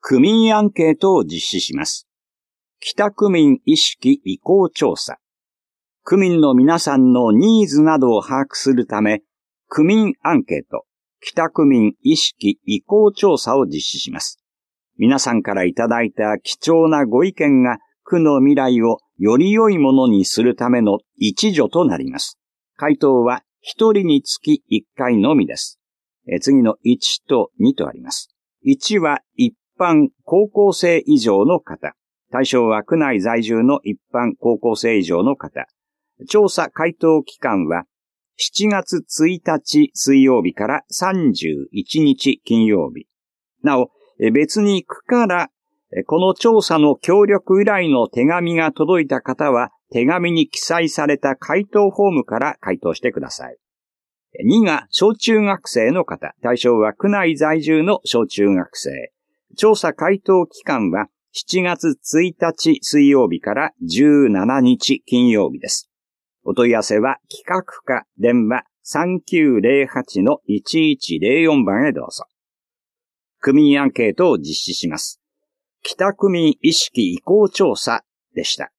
区民アンケートを実施します。北区民意識意向調査。区民の皆さんのニーズなどを把握するため、区民アンケート、北区民意識意向調査を実施します。皆さんからいただいた貴重なご意見が区の未来をより良いものにするための一助となります。回答は一人につき1回のみです。次の1と2とあります。1は一般高校生以上の方。対象は区内在住の一般高校生以上の方。調査回答期間は7月1日水曜日から31日金曜日。なお、別に区からこの調査の協力依頼の手紙が届いた方は、手紙に記載された回答フォームから回答してください。2が小中学生の方。対象は区内在住の小中学生。調査回答期間は7月1日水曜日から17日金曜日です。お問い合わせは企画課電話 3908-1104 番へどうぞ。区民アンケートを実施します。北区民意識意向調査でした。